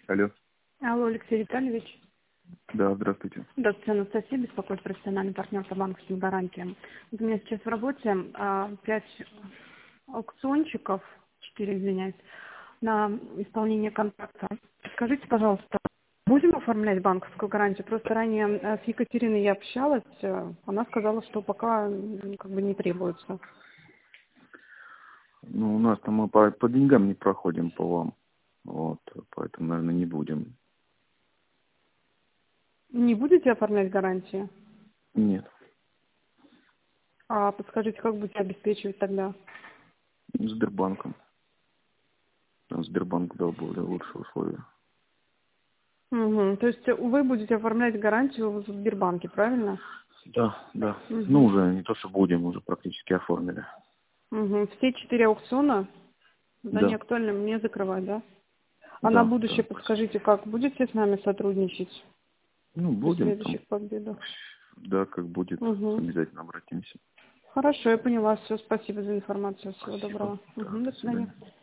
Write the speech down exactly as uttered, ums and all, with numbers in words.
Алло. Алло, Алексей Витальевич. Да, здравствуйте. Здравствуйте, Анастасия, беспокоит профессиональный партнер по банковским гарантиям. Вот у меня сейчас в работе а, пять аукциончиков, четыре, извиняюсь, на исполнение контракта. Скажите, пожалуйста, будем оформлять банковскую гарантию? Просто ранее а, с Екатериной я общалась, а, она сказала, что пока м, как бы не требуется. Ну, у нас там мы по, по деньгам не проходим по вам. Вот, поэтому, наверное, не будем. Не будете оформлять гарантии? Нет. А подскажите, как будете обеспечивать тогда? Сбербанком. Там Сбербанк дал более лучшие условия. Угу. То есть вы будете оформлять гарантию в Сбербанке, правильно? Да, да. Угу. Ну, уже не то, что будем, уже практически оформили. Угу. Все четыре аукциона, да, не Да, актуально мне закрывать, да? А на да, будущее да. подскажите, как будете с нами сотрудничать Ну, при будем там. следующих победах? Да, как будет, Угу. обязательно обратимся. Хорошо, я поняла. Все, спасибо за информацию. Всего Спасибо. доброго. Да, Угу, до до свидания. свидания.